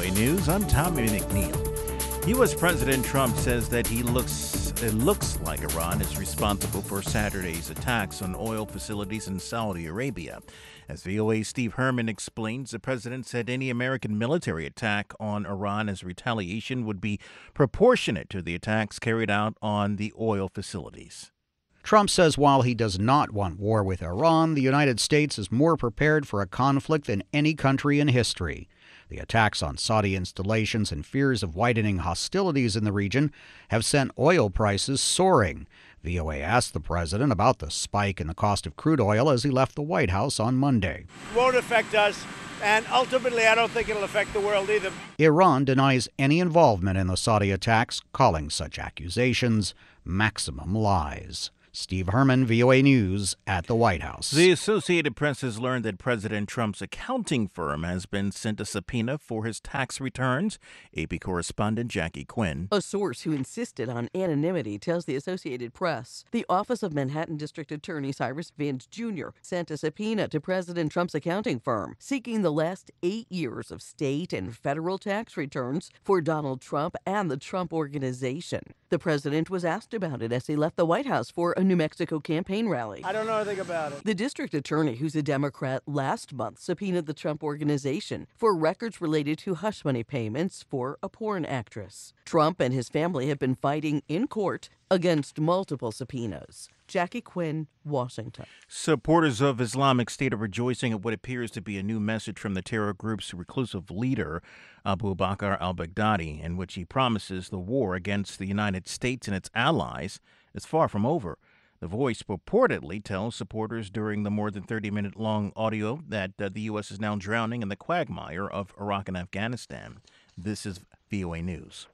VOA News. I'm Tommy McNeil. U.S. President Trump says that it looks like Iran is responsible for Saturday's attacks on oil facilities in Saudi Arabia. As VOA's Steve Herman explains, the president said any American military attack on Iran as retaliation would be proportionate to the attacks carried out on the oil facilities. Trump says while he does not want war with Iran, the United States is more prepared for a conflict than any country in history. The attacks on Saudi installations and fears of widening hostilities in the region have sent oil prices soaring. VOA asked the president about the spike in the cost of crude oil as he left the White House on Monday. It won't affect us, and ultimately I don't think it'll affect the world either. Iran denies any involvement in the Saudi attacks, calling such accusations maximum lies. Steve Herman, VOA News, at the White House. The Associated Press has learned that President Trump's accounting firm has been sent a subpoena for his tax returns. AP correspondent Jackie Quinn. A source who insisted on anonymity tells the Associated Press the Office of Manhattan District Attorney Cyrus Vance Jr. sent a subpoena to President Trump's accounting firm seeking the last 8 years of state and federal tax returns for Donald Trump and the Trump Organization. The president was asked about it as he left the White House for a New Mexico campaign rally. I don't know anything about it. The district attorney, who's a Democrat, last month subpoenaed the Trump Organization for records related to hush money payments for a porn actress. Trump and his family have been fighting in court against multiple subpoenas. Jackie Quinn, Washington. Supporters of Islamic State are rejoicing at what appears to be a new message from the terror group's reclusive leader, Abu Bakr al-Baghdadi, in which he promises the war against the United States and its allies is far from over. The Voice purportedly tells supporters during the more than 30-minute-long audio that the U.S. is now drowning in the quagmire of Iraq and Afghanistan. This is VOA News.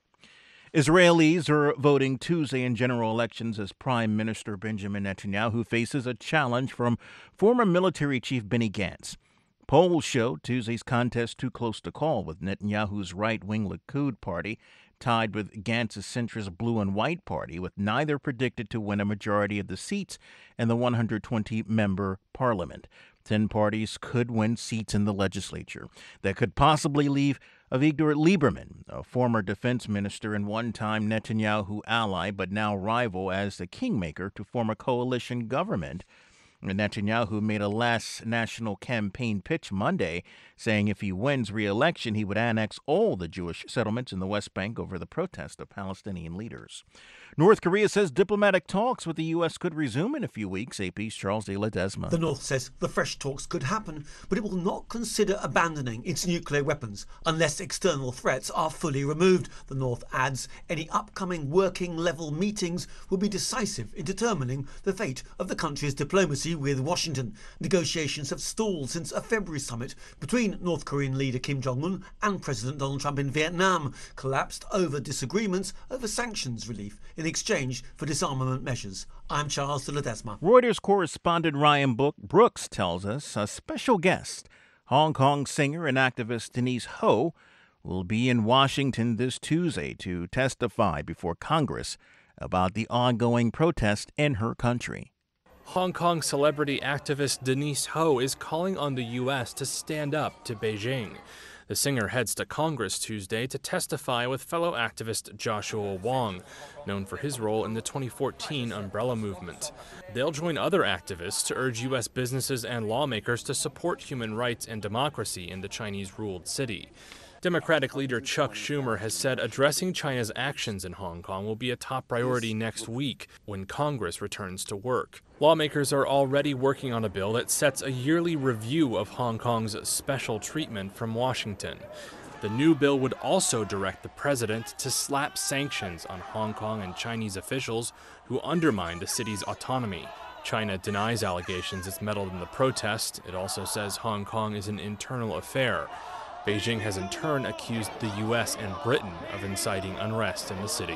Israelis are voting Tuesday in general elections as Prime Minister Benjamin Netanyahu faces a challenge from former military chief Benny Gantz. Polls show Tuesday's contest too close to call, with Netanyahu's right-wing Likud party tied with Gantz's centrist Blue and White party, with neither predicted to win a majority of the seats in the 120-member parliament. 10 parties could win seats in the legislature. That could possibly leave Avigdor Lieberman, a former defense minister and one-time Netanyahu ally, but now rival as the kingmaker to form a coalition government. Netanyahu made a last national campaign pitch Monday, saying if he wins re-election, he would annex all the Jewish settlements in the West Bank over the protest of Palestinian leaders. North Korea says diplomatic talks with the U.S. could resume in a few weeks. AP's Charles de Ledesma. The North says the fresh talks could happen, but it will not consider abandoning its nuclear weapons unless external threats are fully removed. The North adds any upcoming working-level meetings will be decisive in determining the fate of the country's diplomacy with Washington. Negotiations have stalled since a February summit between North Korean leader Kim Jong-un and President Donald Trump in Vietnam collapsed over disagreements over sanctions relief in exchange for disarmament measures. I'm Charles de Ledesma. Reuters correspondent Ryan Brooks tells us a special guest, Hong Kong singer and activist Denise Ho, will be in Washington this Tuesday to testify before Congress about the ongoing protest in her country. Hong Kong celebrity activist Denise Ho is calling on the U.S. to stand up to Beijing. The singer heads to Congress Tuesday to testify with fellow activist Joshua Wong, known for his role in the 2014 Umbrella Movement. They'll join other activists to urge U.S. businesses and lawmakers to support human rights and democracy in the Chinese-ruled city. Democratic leader Chuck Schumer has said addressing China's actions in Hong Kong will be a top priority next week when Congress returns to work. Lawmakers are already working on a bill that sets a yearly review of Hong Kong's special treatment from Washington. The new bill would also direct the president to slap sanctions on Hong Kong and Chinese officials who undermine the city's autonomy. China denies allegations it's meddled in the protest. It also says Hong Kong is an internal affair. Beijing has in turn accused the U.S. and Britain of inciting unrest in the city.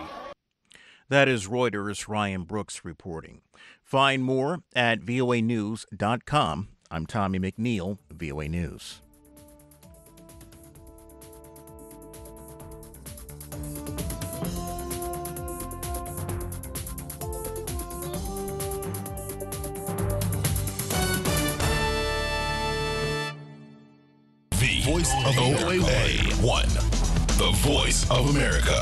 That is Reuters' Ryan Brooks reporting. Find more at voanews.com. I'm Tommy McNeil, VOA News. The voice of OA1. the voice of America.